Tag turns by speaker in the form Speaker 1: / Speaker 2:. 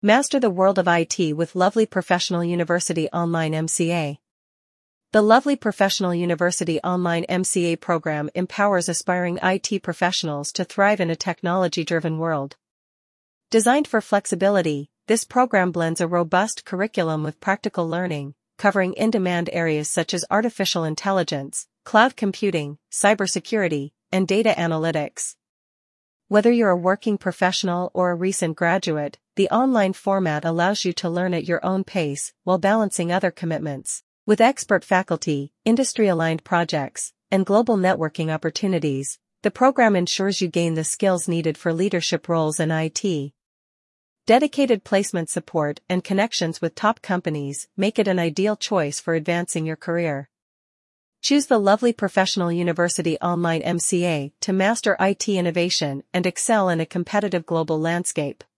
Speaker 1: Master the world of IT with Lovely Professional University Online MCA. The Lovely Professional University Online MCA program empowers aspiring IT professionals to thrive in a technology-driven world. Designed for flexibility, this program blends a robust curriculum with practical learning, covering in-demand areas such as artificial intelligence, cloud computing, cybersecurity, and data analytics. Whether you're a working professional or a recent graduate, the online format allows you to learn at your own pace while balancing other commitments. With expert faculty, industry-aligned projects, and global networking opportunities, the program ensures you gain the skills needed for leadership roles in IT. Dedicated placement support and connections with top companies make it an ideal choice for advancing your career. Choose the Lovely Professional University Online MCA to master IT innovation and excel in a competitive global landscape.